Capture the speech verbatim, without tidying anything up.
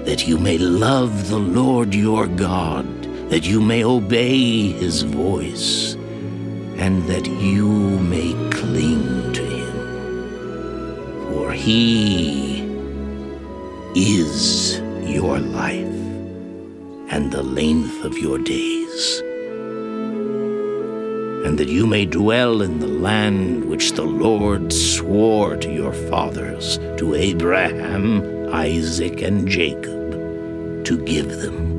that you may love the Lord your God, that you may obey his voice, and that you may cling to him. For he is your life and the length of your days, and that you may dwell in the land which the Lord swore to your fathers, to Abraham, Isaac, and Jacob, to give them.